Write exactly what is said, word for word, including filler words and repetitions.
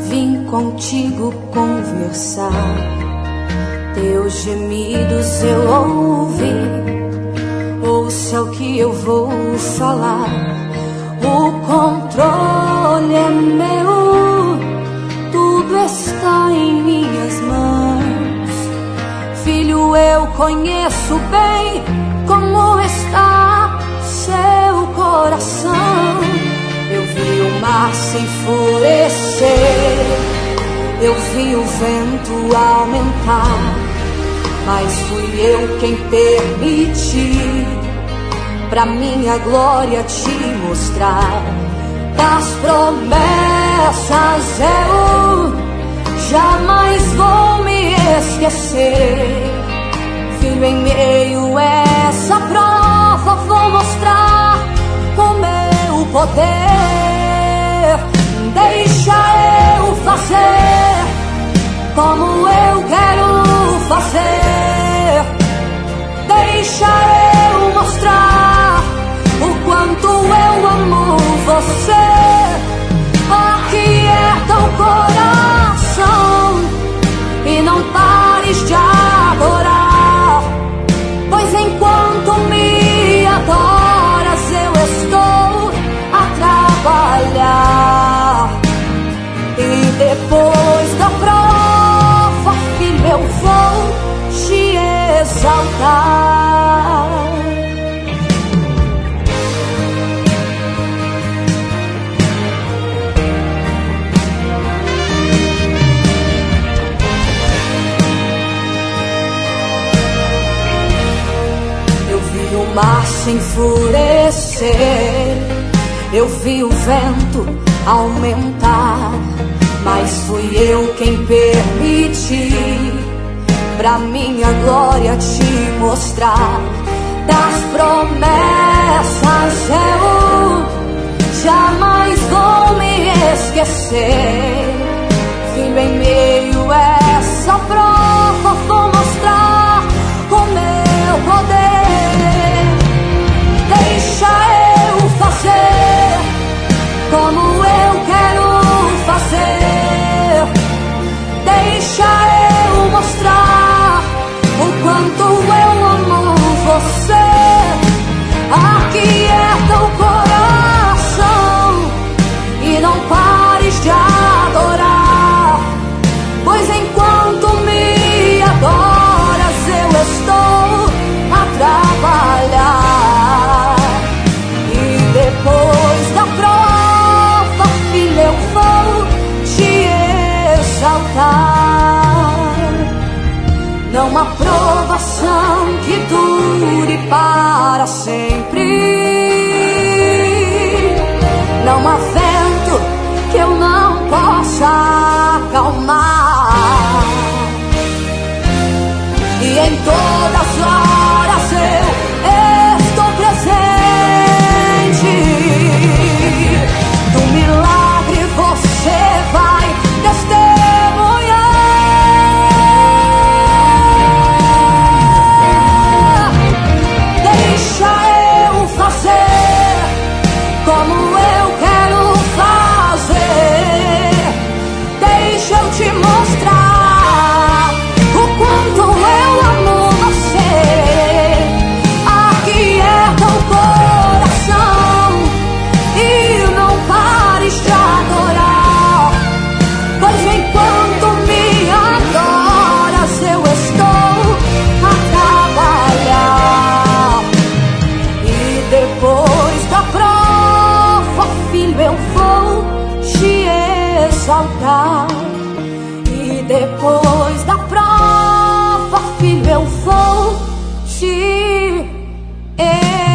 vim contigo conversar. Teus gemidos eu ouvi. Ouça o que eu vou falar. O controle é meu, tudo está em minhas mãos. Filho, eu conheço bem como está seu coração. Eu vi o mar se enfurecer, eu vi o vento aumentar, mas fui eu quem permiti pra minha glória te mostrar. Das promessas eu jamais vou me esquecer. Filho, em meio a essa prova vou mostrar o meu poder. Deixa eu fazer como eu quero fazer. Deixa eu mostrar o quanto eu amo você. Aquieta o coração e não pares de adorar, pois enquanto me adoras eu estou a trabalhar. E depois da prova, filho, eu vou te exaltar. Eu vi o mar se enfurecer, eu vi o vento aumentar, mas fui eu quem permiti pra minha glória te mostrar. Das promessas eu jamais vou me esquecer. Filho, em meio a essa prova vou mostrar o meu poder. Deixa eu fazer como eu quero fazer. Deixa eu mostrar o quanto eu amo você. Aquieta o coração e não pares de adorar, pois enquanto me adoras eu estou a trabalhar. E depois da prova, filho, eu vou te exaltar. Não há provação que dure para sempre. Não há vento que eu não possa acalmar. E em todas as horas eu estou presente. Do milagre você vai testemunhar. Deixa eu fazer como eu quero fazer. Deixa eu te mostrar o quanto eu amo você. Aquieta o coração e não pares de adorar, pois enquanto me adoras eu estou a trabalhar. E depois da prova, filho, eu vou te exaltar. E depois da prova, filho, eu vou te exaltar.